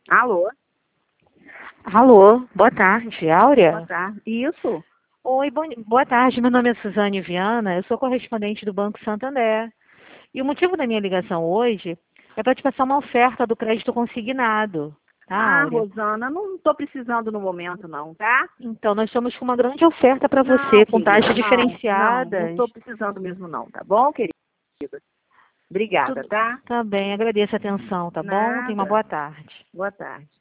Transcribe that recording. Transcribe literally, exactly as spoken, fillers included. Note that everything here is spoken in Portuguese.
Alô? Alô, boa tarde, Áurea? Boa tarde. Isso? Oi, bom- boa tarde, meu nome é Suzane Viana, eu sou correspondente do Banco Santander. E o motivo da minha ligação hoje é para te passar uma oferta do crédito consignado, tá, Ah, Áurea? Rosana, não estou precisando no momento, não, tá? Então, nós estamos com uma grande oferta para Não, você, com querida, taxas não, não, não diferenciadas. estou precisando mesmo, não, tá bom, querida? Obrigada, Tudo tá? tá bem, agradeço a atenção, tá bom? Tenha uma Nada. boa tarde. Boa tarde.